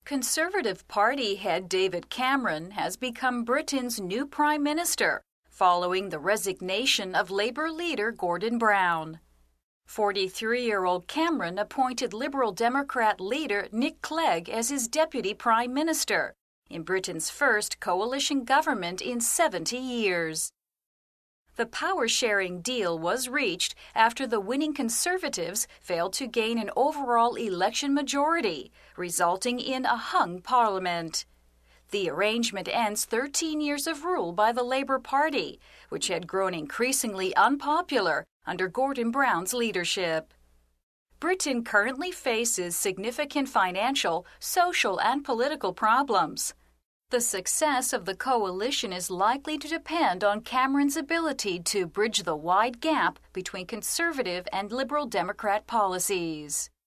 Conservative Party head David Cameron has become Britain's new Prime Minister, following the resignation of Labour leader Gordon Brown. 43-year-old Cameron appointed Liberal Democrat leader Nick Clegg as his Deputy Prime Minister, in Britain's first coalition government in 70 years. The power-sharing deal was reached after the winning Conservatives failed to gain an overall election majority, resulting in a hung parliament. The arrangement ends 13 years of rule by the Labour Party, which had grown increasingly unpopular under Gordon Brown's leadership. Britain currently faces significant financial, social, and political problems. The success of the coalition is likely to depend on Cameron's ability to bridge the wide gap between Conservative and Liberal Democrat policies.